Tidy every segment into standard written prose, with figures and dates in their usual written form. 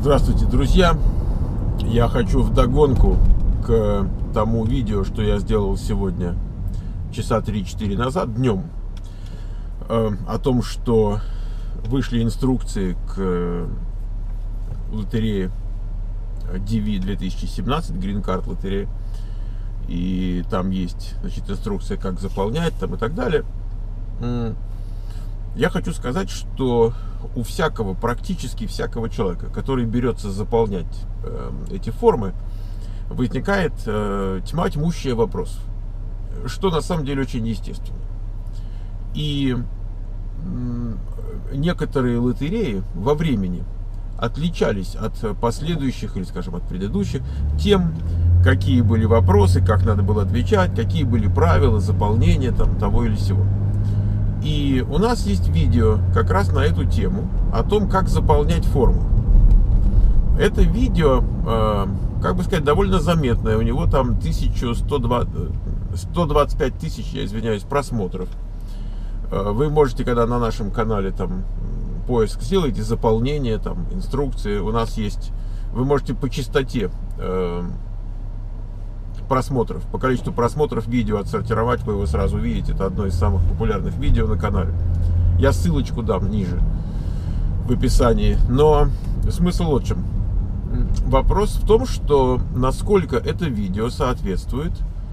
Здравствуйте, друзья! Я хочу вдогонку к тому видео, что я сделал сегодня часа 3-4 назад, днем, о том, что вышли инструкции к лотерее DV 2017, Green Card лотерея, и там есть, значит, инструкция, как заполнять там и так далее. Я хочу сказать, что у всякого, практически всякого человека, который берется заполнять эти формы, возникает тьма тьмущая вопросов, что на самом деле очень естественно. И некоторые лотереи во времени отличались от последующих, или, скажем, от предыдущих, тем, какие были вопросы, как надо было отвечать, какие были правила заполнения там, того или сего. И у нас есть видео как раз на эту тему, о том, как заполнять форму. Это видео, как бы сказать, довольно заметное. У него там 125 тысяч, я извиняюсь, просмотров. Вы можете, когда на нашем канале там поиск сделаете, заполнение, там инструкции, у нас есть, вы можете по частоте просмотров, по количеству просмотров видео отсортировать, вы его сразу увидите. Это одно из самых популярных видео на канале. Я ссылочку дам ниже в описании. Но смысл вот в чем. Вопрос в том, что насколько это видео соответствует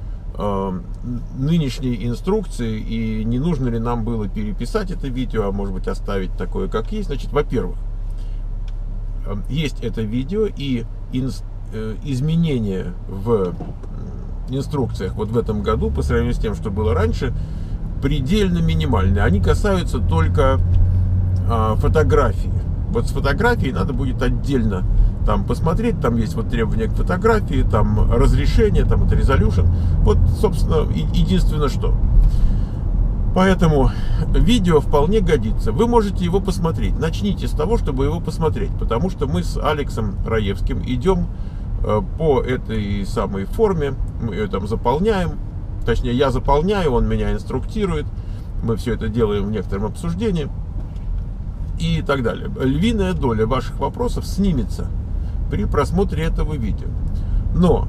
нынешней инструкции, и не нужно ли нам было переписать это видео, а может быть оставить такое, как есть. Значит, во-первых, есть это видео, и изменения в инструкциях вот в этом году по сравнению с тем, что было раньше, предельно минимальные. Они касаются только фотографии. Вот с фотографией надо будет отдельно там посмотреть, там есть вот требования к фотографии, там разрешение, там это resolution. Вот, собственно, единственное что. Поэтому видео вполне годится. Вы можете его посмотреть. Начните с того, чтобы его посмотреть, потому что мы с Алексом Раевским идем по этой самой форме, мы ее там заполняем, точнее я заполняю, он меня инструктирует, мы все это делаем в некотором обсуждении и так далее. Львиная доля ваших вопросов снимется при просмотре этого видео. Но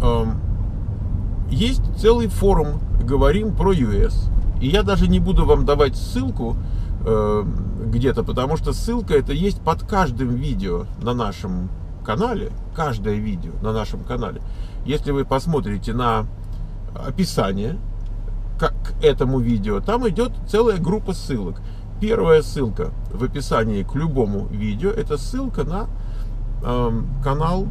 есть целый форум «Говорим про US», и я даже не буду вам давать ссылку где-то, потому что ссылка это есть под каждым видео на нашем канале, каждое видео на нашем канале. Если вы посмотрите на описание к этому видео, там идет целая группа ссылок. Первая ссылка в описании к любому видео — это ссылка на канал,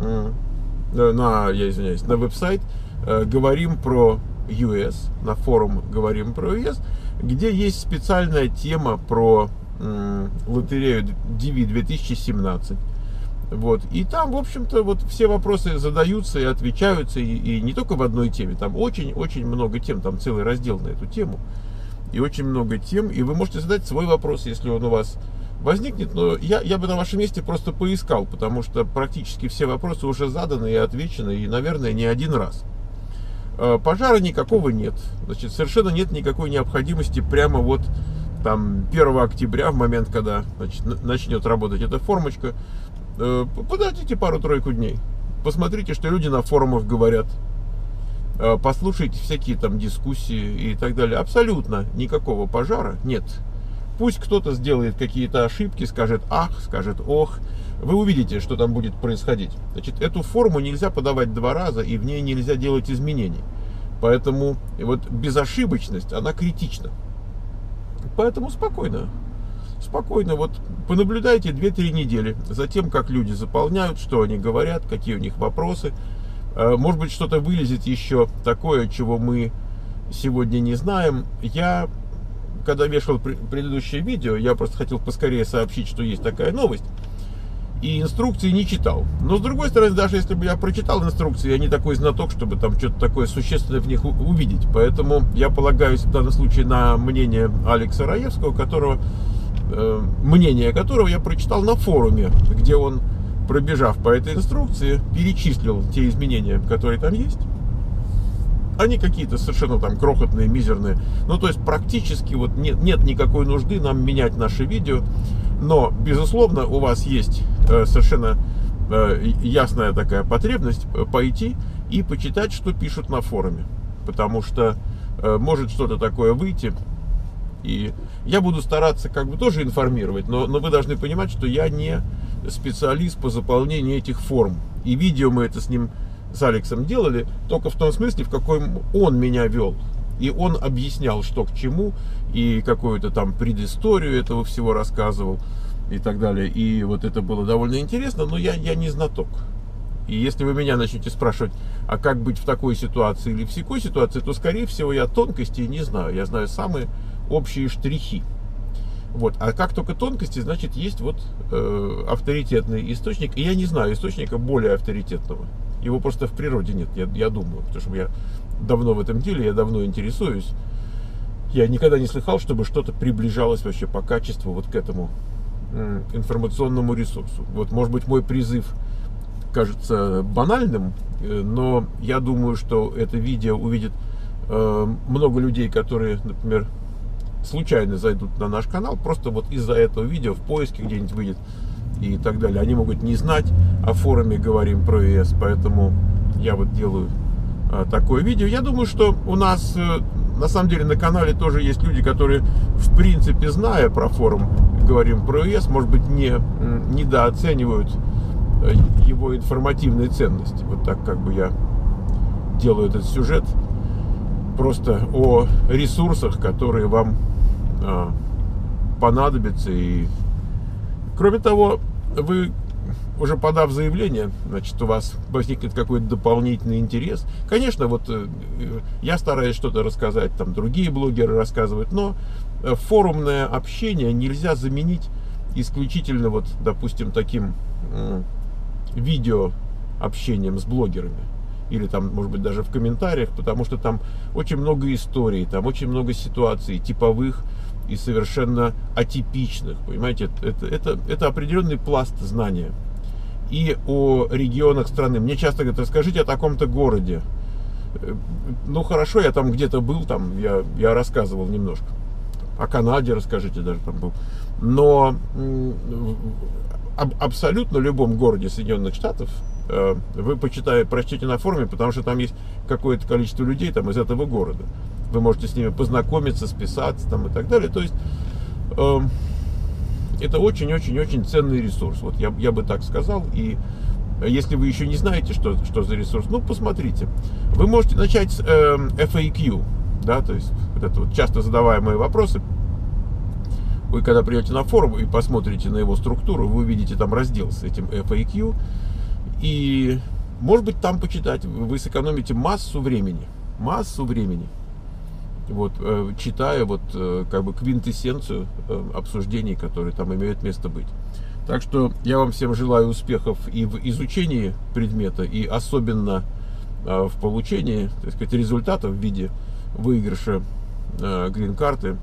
я извиняюсь, на веб-сайт «Говорим про US», на форум «Говорим про US», где есть специальная тема про лотерею DV 2017. Вот. И там, в общем-то, вот все вопросы задаются и отвечаются, и не только в одной теме, там очень-очень много тем, там целый раздел на эту тему, и очень много тем, и вы можете задать свой вопрос, если он у вас возникнет, но я бы на вашем месте просто поискал, потому что практически все вопросы уже заданы и отвечены, и, наверное, не один раз. Пожара никакого нет, значит, совершенно нет никакой необходимости прямо вот там 1 октября, в момент, когда, значит, начнет работать эта формочка, подождите пару-тройку дней, посмотрите, что люди на форумах говорят, послушайте всякие там дискуссии и так далее. Абсолютно никакого пожара нет. Пусть кто-то сделает какие-то ошибки, скажет ах, скажет ох, вы увидите, что там будет происходить. Значит, эту форму нельзя подавать 2 раза, и в ней нельзя делать изменений. Поэтому вот безошибочность, она критична. Поэтому спокойно, вот понаблюдайте 2-3 недели за тем, как люди заполняют, что они говорят, какие у них вопросы. Может быть, что-то вылезет еще такое, чего мы сегодня не знаем. Я, когда вешал предыдущее видео, я просто хотел поскорее сообщить, что есть такая новость, и инструкции не читал. Но, с другой стороны, даже если бы я прочитал инструкции, я не такой знаток, чтобы там что-то такое существенное в них увидеть. Поэтому я полагаюсь в данном случае на мнение Алекса Раевского, мнение которого я прочитал на форуме, где он, пробежав по этой инструкции, перечислил те изменения, которые там есть. Они какие-то совершенно там крохотные, мизерные. Ну, то есть практически вот нет никакой нужды нам менять наше видео Но, безусловно, у вас есть совершенно ясная такая потребность пойти и почитать, что пишут на форуме. Потому что может что-то такое выйти. И я буду стараться как бы тоже информировать, но вы должны понимать, что я не специалист по заполнению этих форм. И видео мы это с Алексом делали только в том смысле, в каком он меня вел. И он объяснял, что к чему, и какую-то там предысторию этого всего рассказывал, и так далее. И вот это было довольно интересно, но я не знаток. И если вы меня начнете спрашивать, а как быть в такой ситуации или в сякой ситуации, то, скорее всего, я тонкостей не знаю. Я знаю самые общие штрихи. Вот. А как только тонкости, значит, есть вот авторитетный источник. И я не знаю источника более авторитетного. Его просто в природе нет, я думаю. Потому что я давно в этом деле, я давно интересуюсь. Я никогда не слыхал, чтобы что-то приближалось вообще по качеству вот к этому информационному ресурсу. Вот, может быть, мой призыв кажется банальным, но я думаю, что это видео увидит много людей, которые, например, случайно зайдут на наш канал, просто вот из-за этого видео в поиске где-нибудь выйдет и так далее. Они могут не знать о форуме «Говорим про ЕС», поэтому я вот делаю такое видео. Я думаю, что у нас на самом деле на канале тоже есть люди, которые, в принципе, зная про форум «Говорим про ЕС», может быть, недооценивают его информативные ценности. Вот так как бы я делаю этот сюжет просто о ресурсах, которые вам понадобятся. И кроме того, вы, уже подав заявление, значит, у вас возникнет какой-то дополнительный интерес. Конечно, вот я стараюсь что-то рассказать, там другие блогеры рассказывают, но форумное общение нельзя заменить исключительно вот, допустим, таким видео общением с блогерами. Или там, может быть, даже в комментариях, потому что там очень много историй, там очень много ситуаций типовых и совершенно атипичных. Понимаете, это определенный пласт знания. И о регионах страны. Мне часто говорят, расскажите о таком-то городе. Ну, хорошо, я там где-то был, там я рассказывал немножко. О Канаде расскажите, даже там был. Но абсолютно любом городе Соединенных Штатов вы прочтите на форуме, потому что там есть какое-то количество людей там из этого города. Вы можете с ними познакомиться, списаться там и так далее. То есть это очень-очень-очень ценный ресурс. Вот я бы так сказал. И если вы еще не знаете, что за ресурс, ну, посмотрите. Вы можете начать с FAQ, да, то есть вот это вот часто задаваемые вопросы. Вы когда придете на форум и посмотрите на его структуру, вы увидите там раздел с этим FAQ. И, может быть, там почитать. Вы сэкономите массу времени. Массу времени. Вот, читая вот как бы квинтэссенцию обсуждений, которые там имеют место быть. Так что я вам всем желаю успехов и в изучении предмета, и особенно в получении, так сказать, результатов в виде выигрыша грин-карты.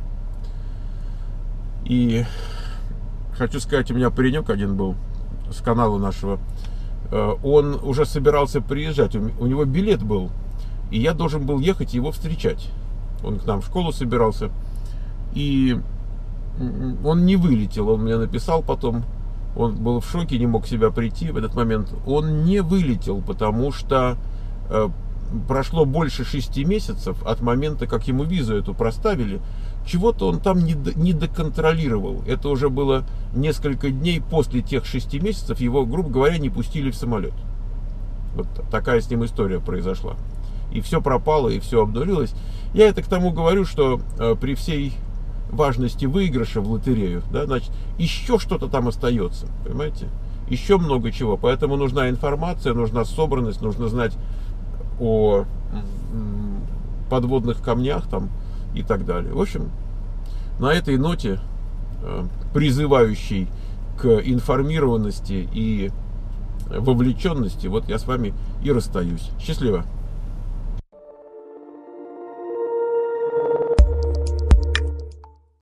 И хочу сказать, у меня паренек один был с канала нашего. Он уже собирался приезжать, у него билет был, и я должен был ехать его встречать. Он к нам в школу собирался, и он не вылетел. Он мне написал потом, он был в шоке, не мог себя прийти в этот момент. Он не вылетел, потому что прошло больше 6 месяцев от момента, как ему визу эту проставили. Чего-то он там не доконтролировал. Это уже было несколько дней после тех 6 месяцев. Его, грубо говоря, не пустили в самолет. Вот такая с ним история произошла. И все пропало, и все обнулилось. Я это к тому говорю, что при всей важности выигрыша в лотерею, да, значит, еще что-то там остается, понимаете? Еще много чего. Поэтому нужна информация, нужна собранность, нужно знать о подводных камнях там и так далее. В общем, на этой ноте, призывающей к информированности и вовлеченности, вот я с вами и расстаюсь. Счастливо!